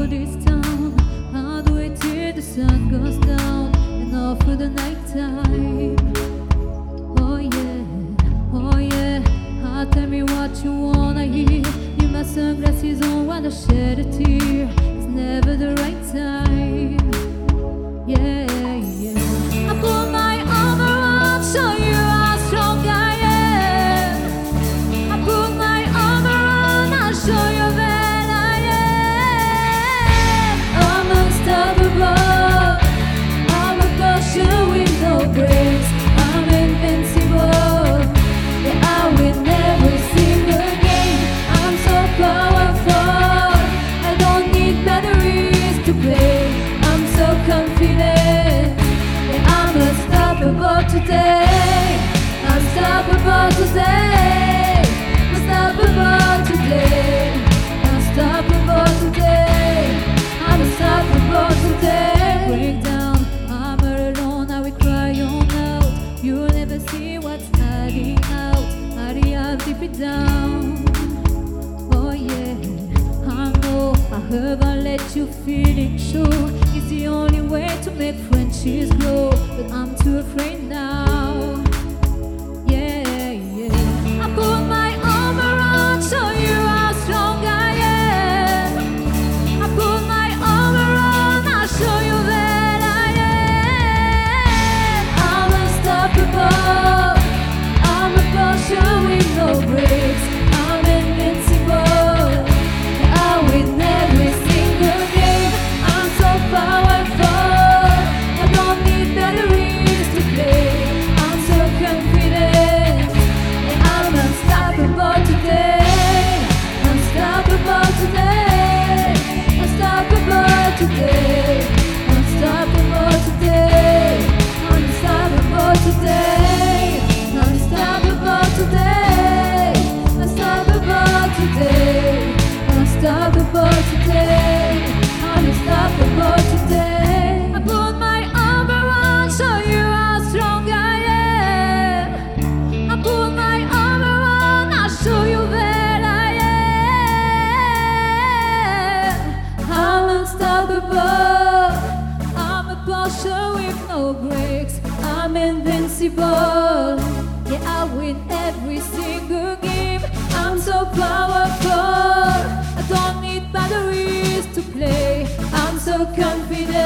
this town. I'll do it till the sun goes down and all through the night time. Oh yeah, tell me what you wanna hear. Leave my sunglasses on while I shed a tear. It's never the right time. Yeah. I put my arm around, show you how strong I am. I put my arm around, I'll show you that I am. I'm unstoppable. I'm a caution with no brakes. I'm invincible. Yeah, I win every single game. I'm so powerful. I don't need batteries to play. I'm so confident. Yeah, I'm unstoppable today. Unstoppable today. Unstoppable today. Unstoppable today. I'm unstoppable today. Break down, I'm all alone. I will cry on out. You'll never see what's hiding out. Hiding out deep it down. Oh yeah, I know I have I let you feel it show. It's the only way to make friendships grow. But I'm too afraid now. Yeah. I put my arm around, show you how strong I am. I put my arm around, I'll show you that I am. I'm unstoppable. I'm a caution with no brakes. I'm invincible. I win every single game. I'm so powerful. I don't need batteries to play. I'm so confident. Yeah, I'm unstoppable today. Unstoppable today. Unstoppable today. Unstoppable today. Unstoppable today. Unstoppable today. Unstoppable today. Unstoppable today. Unstoppable today. I put my arm around, show you how strong I am. I put my arm around, I'll show you that I am. I'm unstoppable. I'm a Porsche with no brakes. I'm invincible. Yeah, I win every single game. I'm so powerful. I don't need batteries to play. I'm so confident.